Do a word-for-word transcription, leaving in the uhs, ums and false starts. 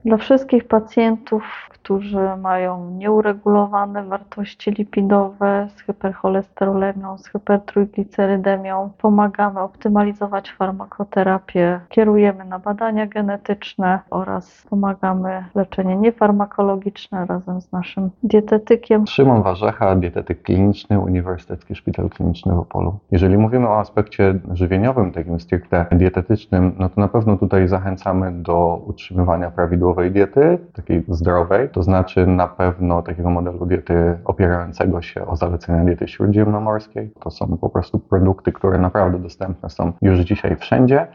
Dla wszystkich pacjentów, którzy mają nieuregulowane wartości lipidowe z hypercholesterolemią, z hypertrójglicerydemią, pomagamy optymalizować farmakoterapię, kierujemy na badania genetyczne oraz pomagamy w leczenie niefarmakologiczne razem z naszym dietetykiem. Szymon Warzecha, dietetyk kliniczny, Uniwersytecki Szpital Kliniczny w Opolu. Jeżeli mówimy o aspekcie żywieniowym, takim stricte dietetycznym, no to na pewno tutaj zachęcamy do utrzymywania prawidłowej diety, takiej zdrowej, to znaczy na pewno takiego modelu diety opierającego się o zalecenia diety śródziemnomorskiej. To są po prostu produkty, które naprawdę dostępne są już dzisiaj wszędzie